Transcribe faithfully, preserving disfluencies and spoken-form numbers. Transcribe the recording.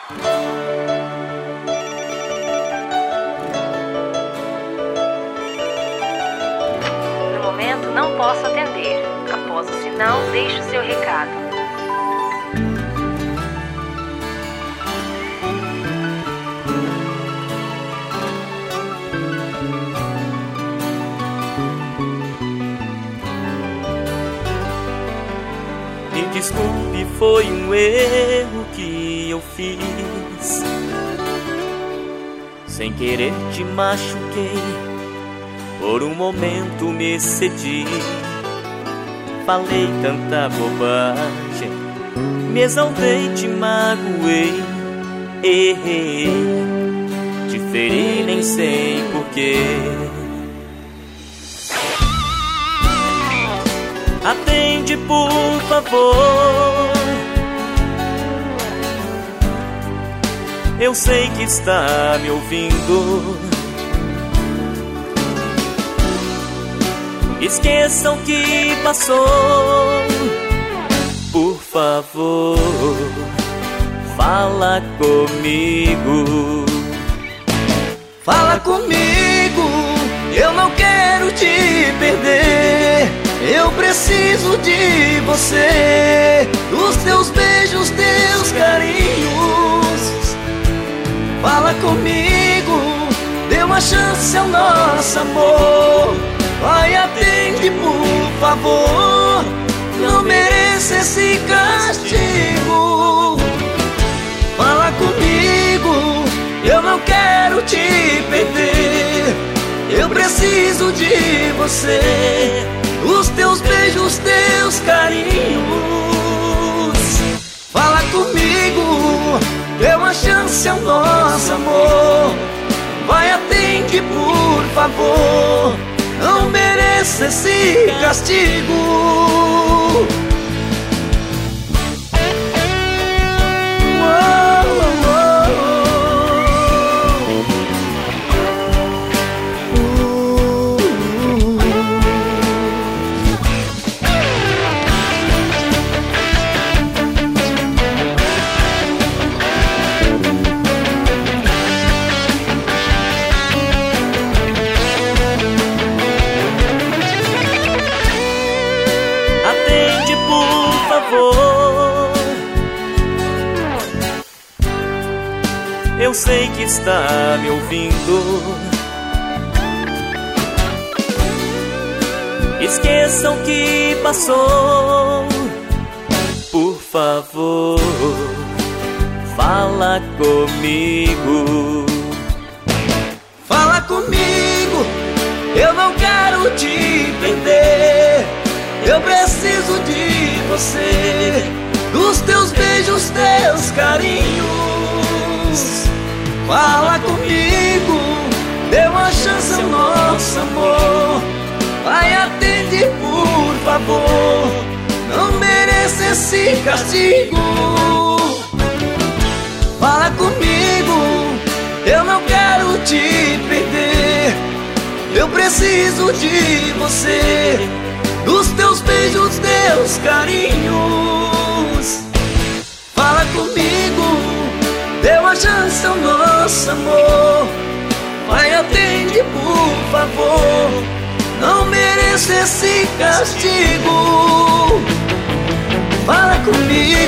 No momento não posso atender. Após o sinal, deixe o seu recado. Me desculpe, foi um erro que eu fiz. Sem querer te machuquei, por um momento me excedi. Falei tanta bobagem, me exaltei, te magoei. Errei, te feri, nem sei porquê. Atende, por favor. Eu sei que está me ouvindo. Esqueçam o que passou. Por favor, fala comigo. Fala comigo, eu não quero te perder. Eu preciso de você, dos teus beijos, teus carinhos. Fala comigo, dê uma chance ao nosso amor. Vai, atende, por favor. Não mereço esse castigo. Fala comigo, eu não quero te perder. Eu preciso de você, os teus beijos, teus carinhos. Fala comigo, dê uma chance ao nosso amor. Vai, atende, por favor. Não mereço esse castigo. Eu sei que está me ouvindo. Esqueçam o que passou. Por favor, fala comigo. Fala comigo, eu não quero te perder. Eu preciso de você, dos teus beijos, teus carinhos. Fala comigo, dê uma chance ao nosso amor. Vai, atende, por favor. Não mereço esse castigo. Fala comigo, eu não quero te perder. Eu preciso de você, dos teus beijos, teus carinhos. Fala comigo, dê uma chance ao nosso amor. Vai, atende, por favor. Não mereço esse castigo. Fala comigo.